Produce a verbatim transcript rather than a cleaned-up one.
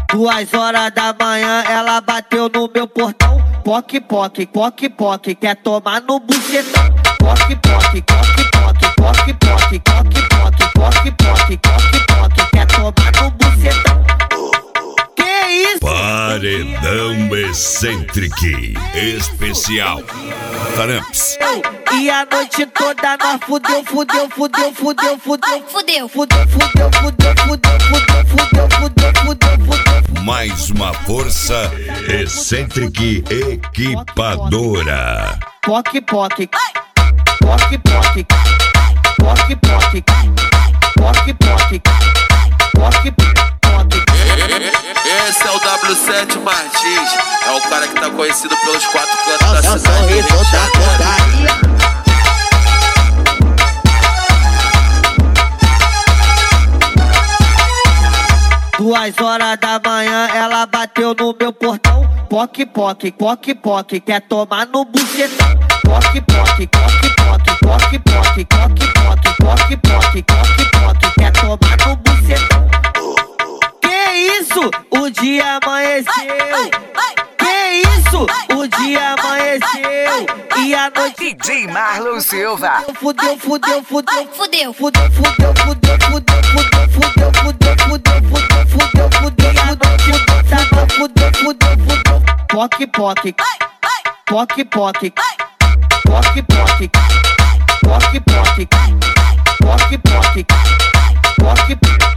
Duas horas da manhã ela bateu no meu portão. Poque, poque, poque, poque, quer tomar no bucetão. Poque, poque, poque, poque, poque, poque, poque, poque, poque, poque, poque, poque, quer tomar no bucetão. Que isso? Paredão Eccentric especial Taramps. E a noite toda nós fudeu, fudeu, fudeu, fudeu, fudeu, Fudeu. fudeu, fudeu, fudeu, fudeu, fudeu, fudeu, fudeu, fudeu, fudeu. Mais uma força Eccentric equipadora. Poque, poque, poque, poque, poque, poque, poque, poque, poque, poque. Esse é o W sete Martins, é o cara que tá conhecido pelos quatro cantos da É o cidade. sorriso da putaria. Duas horas da manhã ela bateu no meu portão. Poque, poque, poque, poque, quer tomar no bucetão. Poque, poque, poque, poque, poque, poque, poque, poque, poque, poque, poque, poque, quer tomar no bucetão. Que isso? O dia amanheceu. Que isso? O dia amanheceu. E a noite D J Marlon Silva. fudeu, fudeu, fudeu, Fudeu. fudeu, fudeu, fudeu, fudeu, fudeu, fudeu, fudeu, fudeu, fudeu, fudeu, fudeu, e a noite fudeu, fudeu, fudeu, fudeu. Poque, poque, poque, poque, poque, poque, poque, poque, poque, poque, poque.